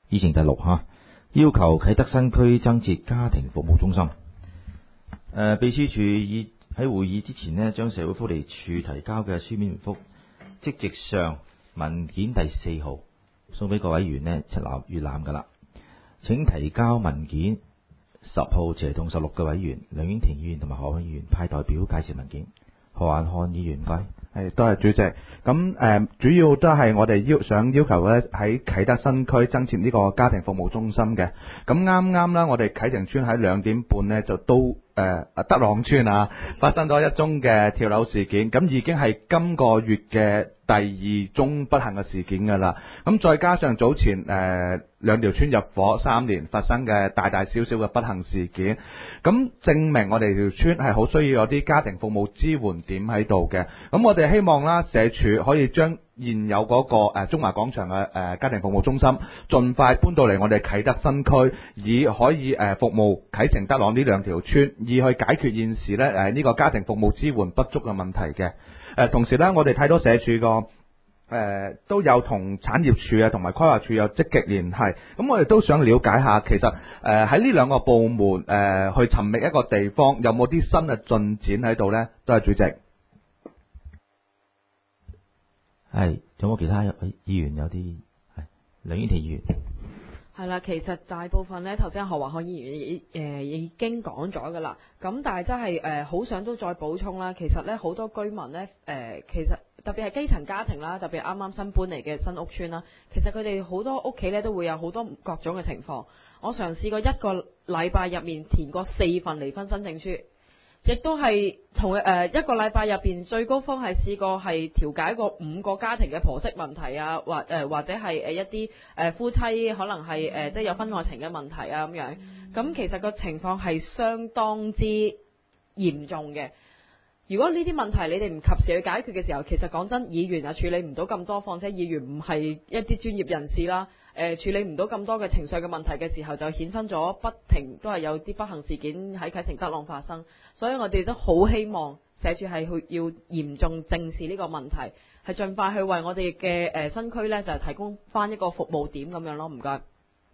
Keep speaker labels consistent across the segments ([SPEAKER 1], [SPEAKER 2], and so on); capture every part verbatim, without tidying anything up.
[SPEAKER 1] 議程第六吓，要求啟德新區增設家庭服務中心。誒、呃，秘書處已喺會議之前呢，將社會福利署提交嘅書面回覆，即席上文件第四號送俾各位議員呢，一覽閱覽噶啦。請提交文件十號斜同十六嘅委員梁婉婷議員同埋何漢議員派代表介紹文件。何漢漢議員，唔該。
[SPEAKER 2] 係，多謝主席。咁誒、呃，主要都係我哋要想要求咧，喺啟德新區增設呢個家庭服務中心嘅。咁啱啱啦，我哋啟晴邨喺兩點半呢，就都誒德朗邨啊發生咗一宗嘅跳樓事件，咁已經係今個月嘅第二宗不幸嘅事件㗎啦。咁再加上早前誒、呃、兩條村入伙三年發生嘅大大小小嘅不幸事件，咁證明我哋條村係好需要有啲家庭服務支援點喺度嘅。咁我哋希望啦，社署可以將現有嗰、那個誒、呃、中華廣場嘅誒、呃、家庭服務中心，盡快搬到嚟我哋啟德新區，以可以誒、呃、服務啟晴德朗呢兩條村，以去解決現時咧誒呢個家庭服務支援不足嘅問題嘅。誒、呃、同時咧，我哋睇到社署個誒都有同產業署啊同埋規劃署有積極聯繫，咁我哋都想了解下，其實誒喺呢兩個部門誒、呃、去尋覓一個地方，有冇啲新嘅進展喺度呢？多謝主席。
[SPEAKER 1] 係，仲有冇其他議員有啲係梁婉婷議員？
[SPEAKER 3] 係啦，其實大部分咧，頭先何華漢議員已誒已經講咗㗎啦。咁但係真係誒好想都再補充啦。其實咧好多居民咧誒、呃，其實特別係基層家庭啦，特別係啱啱新搬嚟嘅新屋邨啦，其實佢哋好多屋企咧都會有好多各種嘅情況。我嘗試過一個禮拜入面填過四份離婚申請書。亦都係同誒、呃、一個禮拜入邊最高峰係試過係調解過五個家庭嘅婆媳問題啊，或誒、呃、或者係誒一啲誒、呃、夫妻可能係誒、呃、即係有婚外情嘅問題啊咁樣。咁其實個情況係相當之嚴重嘅。如果呢啲問題你哋唔及時去解決嘅時候，其實講真，議員啊處理唔到咁多，況且議員唔係一啲專業人士啦。誒、呃、處理唔到咁多嘅情緒嘅問題嘅時候，就衍生咗不停都係有啲不幸事件喺啟晴德朗發生，所以我哋都好希望社署係去要嚴重正視呢個問題，係盡快去為我哋嘅誒新區呢，就係提供翻一個服務點咁樣咯。唔該。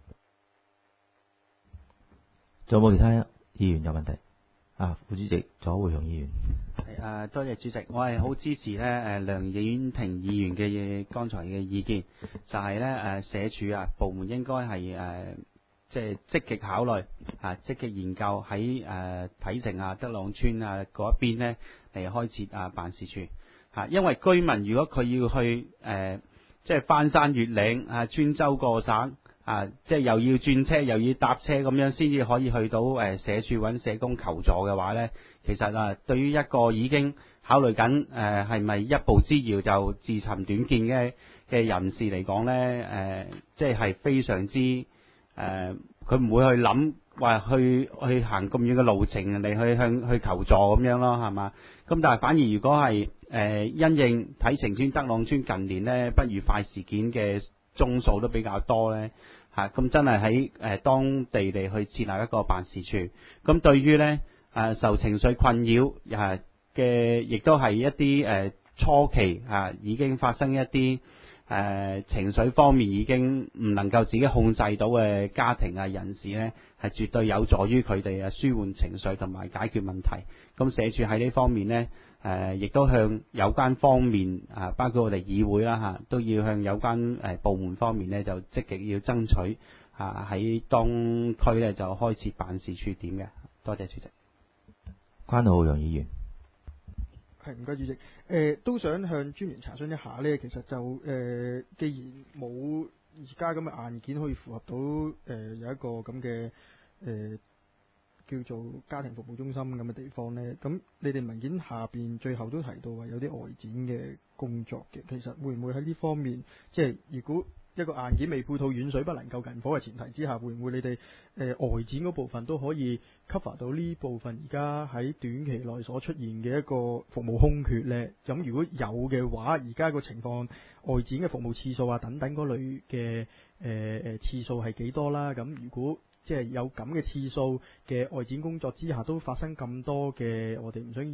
[SPEAKER 1] 仲有冇其他議員有問題？啊，副主席左會雄議員。
[SPEAKER 4] 係啊，多謝主席，我係好支持咧誒梁婉婷議員嘅剛才嘅意見，就係咧誒社署啊部門應該係誒即係積極考慮啊，積極研究喺誒啟晴啊德朗邨啊嗰一邊咧嚟開設啊辦事處嚇，因為居民如果佢要去誒即係翻山越嶺啊穿州過省。啊，即係又要轉車又要搭車咁樣先至可以去到誒社署揾社工求助嘅話呢，其實啊，對於一個已經考慮緊誒係咪一步之遙就自尋短見嘅嘅人士嚟講呢，誒、呃、即係係非常之誒，佢、呃、唔會去諗話去去行咁遠嘅路程嚟去向去求助咁樣咯，係嘛？咁但係反而如果係誒、呃、因應啟晴邨德朗邨近年呢不愉快事件嘅宗數都比較多呢。嚇，咁真係喺誒當地嚟去設立一個辦事處。咁對於咧誒受情緒困擾誒嘅，亦都係一啲誒初期嚇已經發生一啲誒情緒方面已經唔能夠自己控制到嘅家庭啊人士咧，係絕對有助於佢哋啊舒緩情緒同埋解決問題。咁社署喺呢方面咧。誒，亦、呃、都向有關方面啊，包括我哋議會啦嚇、啊，都要向有關誒、呃、部門方面呢，就積極要爭取啊喺當區呢，就開設辦事處點嘅。多謝主席。
[SPEAKER 1] 關浩洋議員，
[SPEAKER 5] 係唔該主席。誒、呃、都想向專員查詢一下呢，其實就誒、呃，既然冇而家咁嘅硬件可以符合到誒、呃、有一個咁嘅誒。呃叫做家庭服務中心咁嘅地方呢，咁你哋文件下邊最後都提到話有啲外展嘅工作嘅，其實會唔會喺呢方面，即係如果一個硬件未配套遠水不能救近火嘅前提之下，會唔會你哋誒、呃、外展嗰部分都可以 cover 到呢部分而家喺短期內所出現嘅一個服務空缺呢？咁如果有嘅話，而家個情況外展嘅服務次數啊等等嗰類嘅誒誒次數係幾多啦？咁如果即係有咁嘅次數嘅外展工作之下，都發生咁多嘅我哋唔想預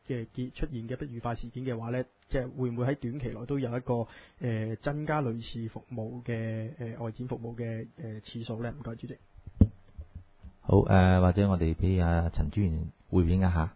[SPEAKER 5] 嘅結出現嘅不愉快事件嘅話呢，即係會唔會喺短期內都有一個誒、呃、增加類似服務嘅誒、呃、外展服務嘅誒、呃、次數呢？唔該，主席。
[SPEAKER 1] 好誒、呃，或者我哋俾阿陳專員回應一下。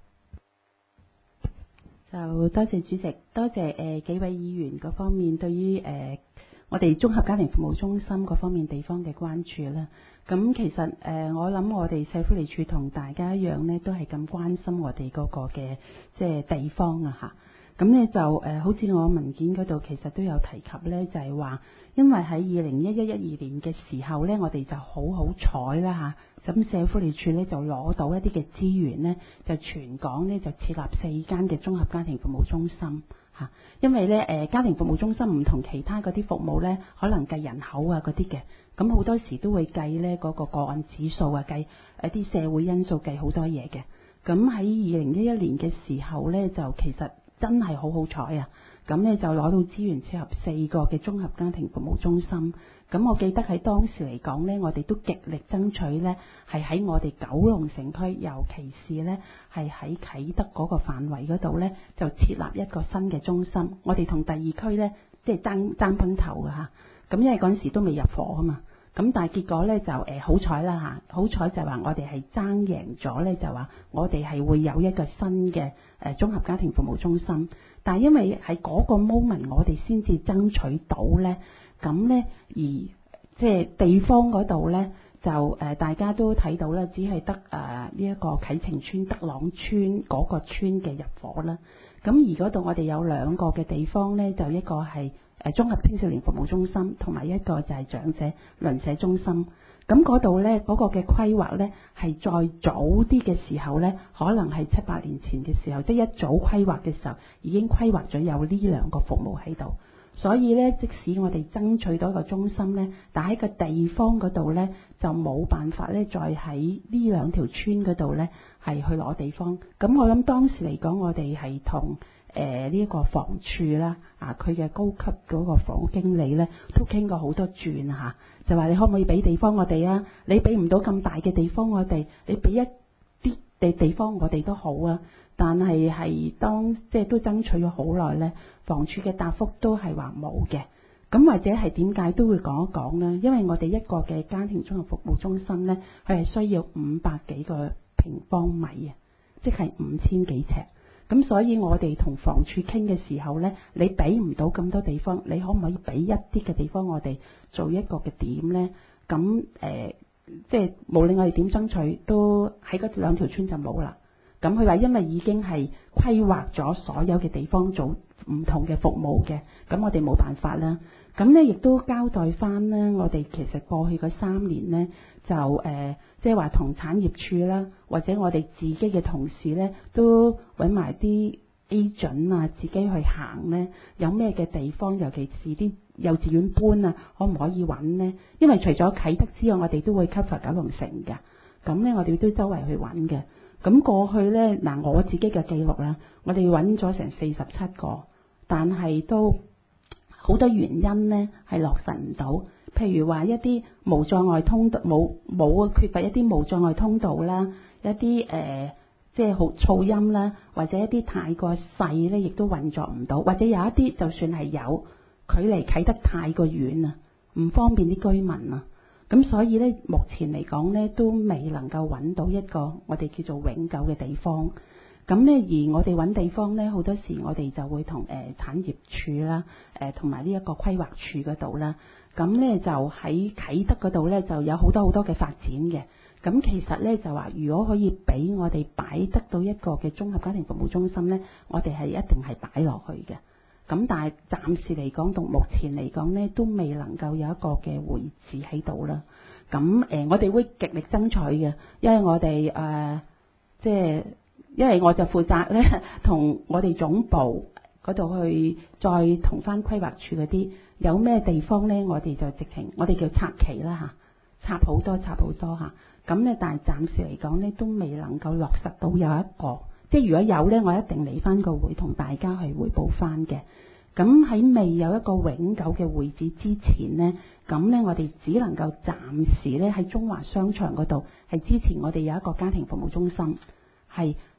[SPEAKER 6] 就多謝主席，多謝誒、呃、幾位議員嗰方面對於誒、呃、我哋綜合家庭服務中心嗰方面地方嘅關注啦。咁其實誒、呃、我諗我哋社福利署同大家一樣呢，都係咁關心我哋嗰個嘅即係地方啊嚇。咁呢就誒、呃、好似我文件嗰度其實都有提及呢，就係、是、話因為喺二零一一一二年嘅時候呢，我哋就好好彩啦嚇，咁社福利署呢，就攞到一啲嘅資源呢，就全港呢，就設立四間嘅綜合家庭服務中心嚇。因為呢誒、呃、家庭服務中心唔同其他嗰啲服務呢，可能計人口啊嗰啲嘅，咁好多時都會計呢嗰、那個個案指數啊，計一啲社會因素，計好多嘢嘅。咁喺二零一一年嘅時候呢，就其實真係好好彩啊！咁呢就攞到資源設立四個嘅綜合家庭服務中心。咁我記得喺當時嚟講呢，我哋都極力爭取呢，係喺我哋九龍城區，尤其是呢係喺啟德嗰個範圍嗰度呢，就設立一個新嘅中心。我哋同第二區呢，即係爭爭崩頭㗎嚇。咁因為嗰陣時都未入伙啊嘛。咁但係結果咧就誒好彩啦嚇，好彩就話我哋係爭贏咗咧，就話我哋係會有一個新嘅誒綜合家庭服務中心。但係因為喺嗰個 moment 我哋先至爭取到咧，咁咧而即係地方嗰度咧就誒、呃、大家都睇到啦，只係得誒呢一個啟晴邨、德朗邨嗰個村嘅入伙啦。咁而嗰度我哋有兩個嘅地方咧，就一個係誒綜合青少年服務中心，同埋一個就係長者鄰舍中心。咁嗰度呢，嗰、嗰個嘅規劃呢，係再早啲嘅時候呢，可能係七八年前嘅時候，即係一早規劃嘅時候已經規劃咗有呢兩個服務喺度。所以呢，即使我哋爭取到一個中心呢，但喺個地方嗰度呢，就冇辦法呢，再喺呢兩條村嗰度呢，係去攞地方。咁我諗當時嚟講，我哋係同誒呢一個房署啦，啊佢嘅高級嗰個房屋經理呢，都傾過好多轉嚇，就話你可唔可以俾地方我哋啊？你俾唔到咁大嘅地方我哋，你俾一啲地地方我哋都好啊。但係係當即係都爭取咗好耐呢，房署嘅答覆都係話冇嘅。咁或者係點解都會講一講呢？因為我哋一個嘅家庭綜合服務中心呢，佢係需要五百幾個平方米啊，即係五千幾尺。咁所以我哋同房署傾嘅時候呢，你俾唔到咁多地方，你可唔可以俾一啲嘅地方我哋做一個嘅點呢？咁誒、呃，即係無論我哋點爭取，都喺嗰兩條村就冇啦。咁佢話因為已經係規劃咗所有嘅地方做唔同嘅服務嘅，咁我哋冇辦法啦。咁呢亦都交代翻呢，我哋其實過去嗰三年呢，就誒、呃，即係話同產業處啦，或者我哋自己嘅同事呢，都揾埋啲 agent 啊，自己去行呢，有咩嘅地方，尤其是啲幼稚園搬啊，可唔可以揾呢？因為除咗啟德之外，我哋都會 cover 九龍城嘅，咁呢，我哋都周圍去揾嘅。咁過去呢，嗱我自己嘅記錄啦，我哋揾咗成四十七個，但係都好多原因呢係落實唔到。譬如話一啲無障礙通道冇冇缺乏一啲無障礙通道啦，一啲誒、呃、即係好噪音啦，或者一啲太過細呢，亦都運作唔到，或者有一啲就算係有距離啟得太過遠啊，唔方便啲居民啊。咁所以咧，目前嚟講咧，都未能夠揾到一個我哋叫做永久嘅地方。咁咧，而我哋揾地方咧，好多時我哋就會同誒、呃、產業署啦，誒同埋呢一個規劃署嗰度啦。咁咧就喺啟德嗰度咧，就有好多好多嘅發展嘅。咁其實咧就話，如果可以俾我哋擺得到一個嘅綜合家庭服務中心咧，我哋係一定係擺落去嘅。咁但係暫時嚟講，到目前嚟講呢，都未能夠有一個嘅會址喺度啦。咁誒、呃，我哋會極力爭取嘅，因為我哋誒、呃，即係因為我就負責咧，同我哋總部嗰度去再同翻規劃處嗰啲有咩地方呢，我哋就直情，我哋叫插旗啦嚇，插好多插好多嚇。咁咧，但係暫時嚟講呢，都未能夠落實到有一個。即係如果有呢，我一定嚟翻個會同大家去彙報翻嘅。咁喺未有一個永久嘅會址之前呢，咁呢我哋只能夠暫時呢喺中華商場嗰度係之前我哋有一個家庭服務中心，係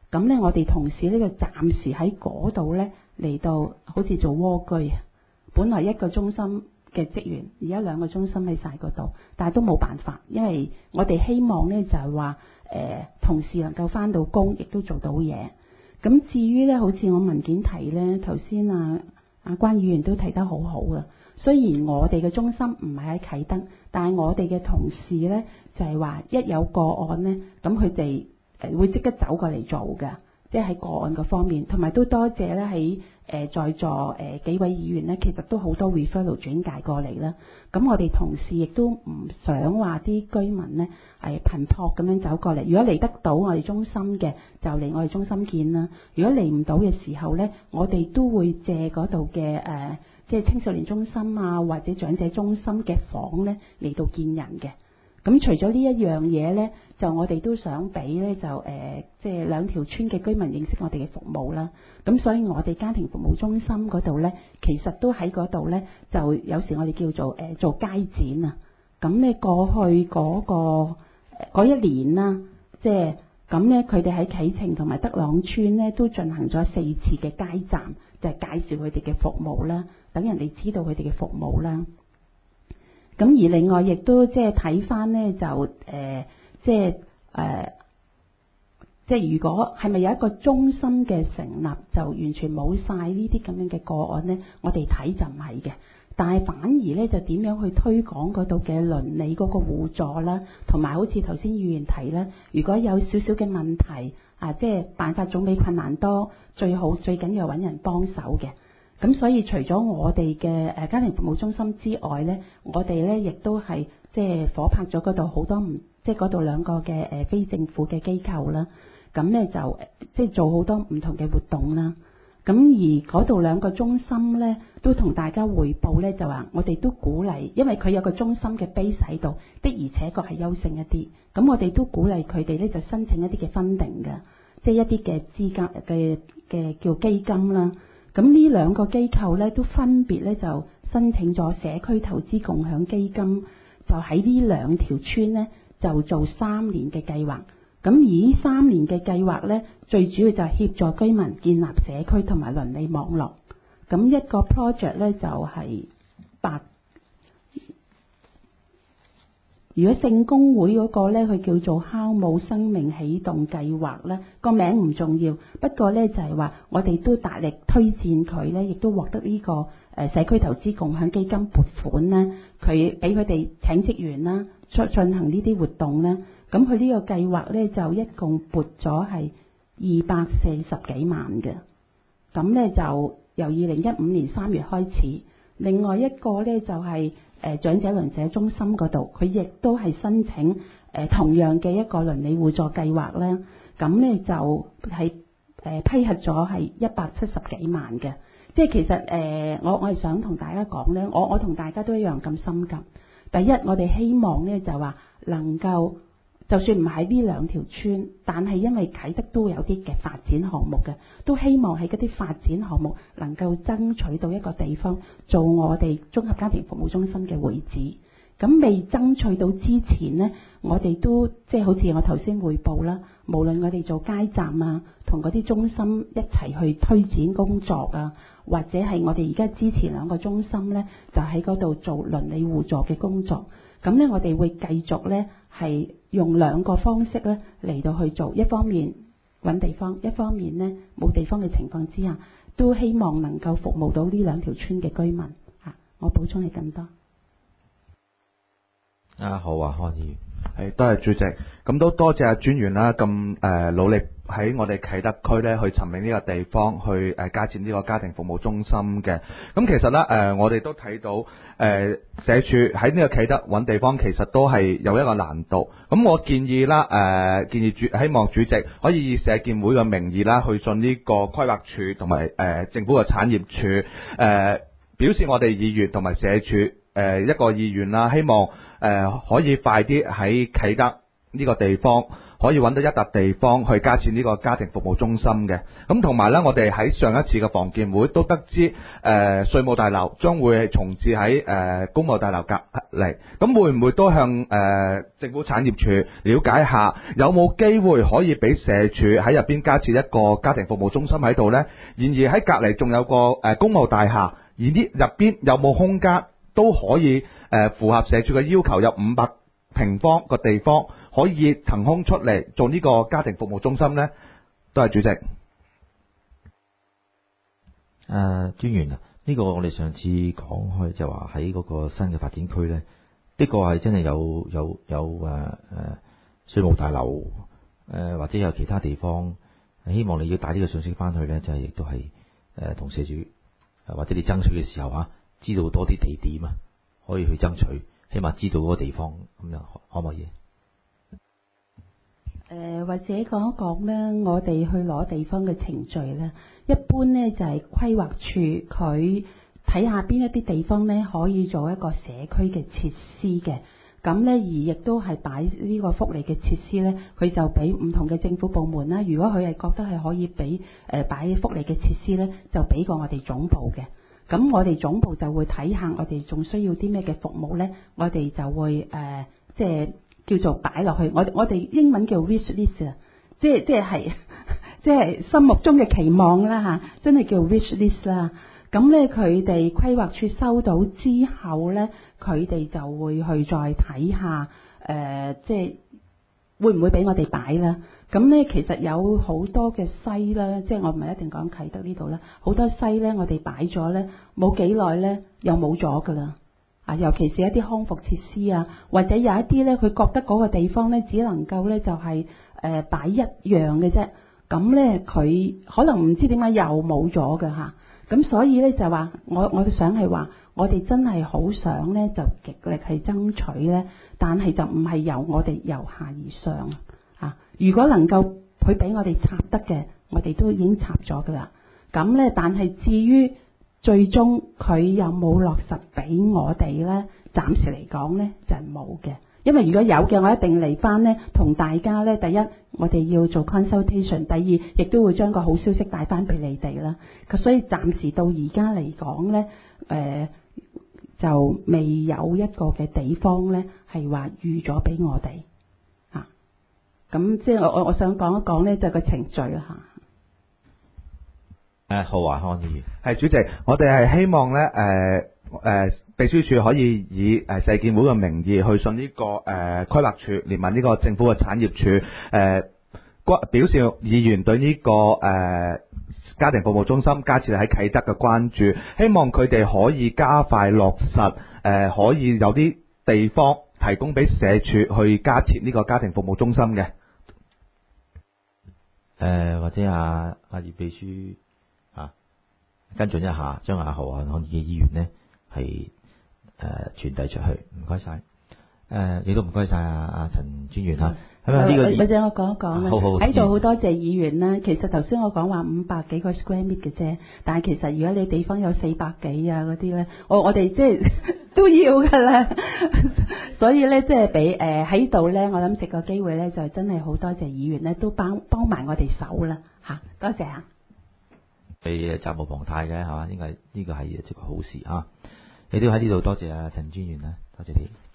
[SPEAKER 6] 咁呢，我哋同事呢就暫時喺嗰度呢嚟到好似做蝸居啊。本來一個中心嘅職員，而家兩個中心喺晒嗰度，但係都冇辦法，因為我哋希望呢就係話誒同事能夠翻到工，亦都做到嘢。咁至於呢，好似我文件提呢，頭先啊啊關議員都提得好好啊。雖然我哋嘅中心唔係喺啟德，但係我哋嘅同事呢，就係話一有個案呢，咁佢哋誒會即刻走過嚟做㗎，即係喺個案嗰方面，同埋都多謝咧喺誒在座誒幾位議員呢，其實都好多 referral 轉介過嚟啦。咁我哋同事亦都唔想話啲居民呢係頻撲咁樣走過嚟。如果嚟得到我哋中心嘅，就嚟我哋中心見啦。如果嚟唔到嘅時候呢，我哋都會借嗰度嘅誒。呃即係青少年中心啊，或者長者中心嘅房呢嚟到見人嘅。咁除咗呢一樣嘢呢，就我哋都想俾呢，就誒、呃，即係兩條村嘅居民認識我哋嘅服務啦。咁所以我哋家庭服務中心嗰度呢，其實都喺嗰度呢，就有時我哋叫做誒、呃、做街展啊。咁呢過去嗰、嗰個嗰一年啦，即係咁呢，佢哋喺啟晴同埋德朗村呢，都進行咗四次嘅街站，就係、係、介紹佢哋嘅服務啦。等人哋知道佢哋嘅服務啦。咁而另外亦都即係睇翻呢，就誒、呃、即係誒、呃、即係如果係咪有一個中心嘅成立，就完全冇晒呢啲咁樣嘅個案呢？我哋睇就唔係嘅，但係反而呢，就點樣去推廣嗰度嘅鄰里嗰個互助啦，同埋好似頭先議員提啦，如果有少少嘅問題啊，即係辦法總比困難多，最好最緊要揾人幫手嘅。咁所以除咗我哋嘅誒家庭服務中心之外呢，我哋呢亦都係即係夥拍咗嗰度好多唔即係嗰度兩個嘅誒非政府嘅機構啦。咁呢就即係做好多唔同嘅活動啦。咁而嗰度兩個中心呢，都同大家匯報呢，就話我哋都鼓勵，因為佢有個中心嘅 base 喺度，的而且確係優勝一啲。咁我哋都鼓勵佢哋呢，就申請一啲嘅分定嘅，即係一啲嘅資金嘅嘅叫基金啦。咁呢兩個機構咧都分別咧就申請咗社區投資共享基金，就喺呢兩條村咧就做三年嘅計劃。咁而呢三年嘅計劃咧，最主要就係協助居民建立社區同埋鄰里網絡。咁一個 project 咧就係八。如果聖公會嗰個咧，佢叫做酵母生命啟動計劃咧，個名唔重要，不過咧就係話我哋都大力推薦佢咧，亦都獲得呢個誒社區投資共享基金撥款咧，佢俾佢哋請職員啦，出進行呢啲活動咧，咁佢呢個計劃咧就一共撥咗係二百四十幾萬嘅，咁咧就由二零一五年三月開始，另外一個咧就係、是。誒長者鄰舍中心嗰度，佢亦都係申請誒、呃、同樣嘅一個鄰里互助計劃咧，咁咧就係、是、誒、呃、批核咗係一百七十幾萬嘅，即係其實誒、呃、我我係想同大家講咧，我我同大家都一樣咁心急。第一，我哋希望咧就話能夠，就算唔喺呢兩條村，但係因為啟德都有啲嘅發展項目嘅，都希望喺嗰啲發展項目能夠爭取到一個地方做我哋綜合家庭服務中心嘅會址。咁未爭取到之前呢，我哋都即係好似我頭先匯報啦，無論我哋做街站啊，同嗰啲中心一齊去推展工作啊，或者係我哋而家支持兩個中心呢，就喺嗰度做鄰里互助嘅工作。咁呢，我哋會繼續呢係用兩個方式呢嚟到去做，一方面揾地方，一方面呢冇地方嘅情況之下，都希望能夠服務到呢兩條村嘅居民。嚇，我補充係咁多。
[SPEAKER 1] 啊，好啊，開始。
[SPEAKER 2] 係，多謝主席。咁都多謝阿專員啦，咁誒努力喺我哋啟德區咧去尋覓呢個地方去誒加設呢個家庭服務中心嘅。咁其實咧誒、呃，我哋都睇到誒、呃、社署喺呢個啟德揾地方，其實都係有一個難度。咁我建議啦誒、呃，建議主希望主席可以以社建會嘅名義啦，去信呢個規劃署同埋誒政府嘅產業署誒、呃，表示我哋議員同埋社署誒、呃、一個意願啦，希望誒、呃、可以快啲喺啟德呢個地方可以揾到一笪地方去加設呢個家庭服務中心嘅。咁同埋呢，我哋喺上一次嘅房建會都得知，誒、呃、稅務大樓將會重置喺誒、呃、公務大樓隔離。咁會唔會都向誒、呃、政府產業署了解下，有冇機會可以俾社署喺入邊加設一個家庭服務中心喺度呢？然而喺隔離仲有個誒、呃、公務大廈，而呢入邊有冇空間都可以誒、呃、符合社署嘅要求，有五百平方個地方可以騰空出嚟做呢個家庭服務中心呢？都係主席。誒、
[SPEAKER 1] 呃，專員啊，呢、這個我哋上次講開就話喺嗰個新嘅發展區呢，的確係真係有有有誒誒稅務大樓誒、呃、或者有其他地方，希望你要帶呢個信息翻去呢，就係亦都係誒同社署或者你爭取嘅時候啊，知道多啲地點啊，可以去爭取。起碼知道嗰個地方咁樣可唔可以？
[SPEAKER 6] 誒、呃、或者講一講咧，我哋去攞地方嘅程序咧，一般咧就係、是、規劃處佢睇下邊一啲地方咧可以做一個社區嘅設施嘅，咁咧而亦都係擺呢個福利嘅設施咧，佢就俾唔同嘅政府部門啦。如果佢係覺得係可以俾誒擺福利嘅設施咧，就俾過我哋總部嘅。咁我哋總部就會睇下我哋仲需要啲咩嘅服務呢，我哋就會誒、呃、即係叫做擺落去。我我哋英文叫 wish list 啊，即係即係係即係心目中嘅期望啦嚇，真係叫 wish list 啦。咁呢，佢哋規劃處收到之後呢，佢哋就會去再睇下誒、呃，即係會唔會俾我哋擺啦？咁呢，其實有好多嘅西啦，即係我唔係一定講啟德呢度啦，好多西呢，我哋擺咗呢，冇幾耐呢，又冇咗噶啦。啊，尤其是一啲康復設施啊，或者有一啲呢，佢覺得嗰個地方呢，只能夠呢，就係誒擺一樣嘅啫。咁呢，佢可能唔知點解又冇咗㗎嚇。咁所以呢，就話，我我哋想係話，我哋真係好想呢，就極力係爭取呢，但係就唔係由我哋由下而上。啊！如果能夠佢俾我哋插得嘅，我哋都已經插咗噶啦。咁呢，但係至於最終佢有冇落實俾我哋呢？暫時嚟講呢，就係冇嘅。因為如果有嘅，我一定嚟翻呢，同大家呢，第一我哋要做 consultation， 第二亦都會將個好消息帶翻俾你哋啦。所以暫時到而家嚟講呢，誒、呃、就未有一個嘅地方呢係話預咗俾我哋。咁即係我我我想講一講呢，就係個程序啦嚇。
[SPEAKER 1] 誒，浩華康議員，
[SPEAKER 2] 係主席，我哋係希望咧誒誒秘書處可以以誒世建會嘅名義去信呢、這個誒、呃、規劃處，連埋呢個政府嘅產業處誒、呃，表示議員對呢、這個誒、呃、家庭服務中心加設喺啟德嘅關注，希望佢哋可以加快落實誒、呃，可以有啲地方提供俾社署去加設呢個家庭服務中心嘅。
[SPEAKER 1] 誒、呃、或者阿阿葉秘書啊跟進一下，將阿何漢漢嘅議員呢係誒傳遞出去，唔該晒。誒亦都唔該晒阿阿陳專員嚇。咁啊呢個
[SPEAKER 6] 或者我講一講啦，喺度好多謝議員啦。其實頭先我講話五百幾個 square meter 嘅啫，但係其實如果你地方有四百幾啊嗰啲咧，我我哋即係都要㗎啦。所以咧，即係俾誒喺度咧，我諗藉個機會咧，就真係好多謝議員咧，都幫幫埋我哋手啦嚇，多謝嚇。
[SPEAKER 1] 係責無旁貸嘅係嘛？應該呢個係一個好事啊！亦都喺呢度多謝阿陳專員啦，多謝你。